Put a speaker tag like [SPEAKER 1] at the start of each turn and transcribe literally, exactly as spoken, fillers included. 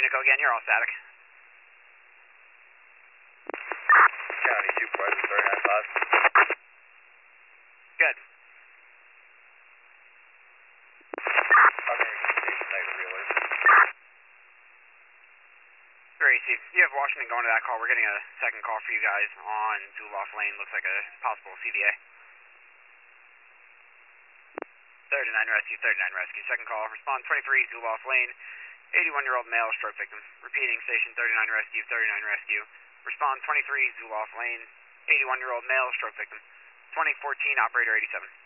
[SPEAKER 1] unit, go again. You're all static.
[SPEAKER 2] County two point three nine five.
[SPEAKER 1] Good. Very safe. You have Washington going to that call. We're getting a second call for you guys on Zoloft Lane. Looks like a possible C V A. thirty-nine rescue, thirty-nine rescue. Second call. Respond twenty-three Zoloft Lane. eighty-one-year-old male stroke victim. Repeating station thirty-nine rescue, thirty-nine rescue. Respond twenty-three Zoloft Lane. eighty-one-year-old male stroke victim. twenty fourteen operator eighty-seven.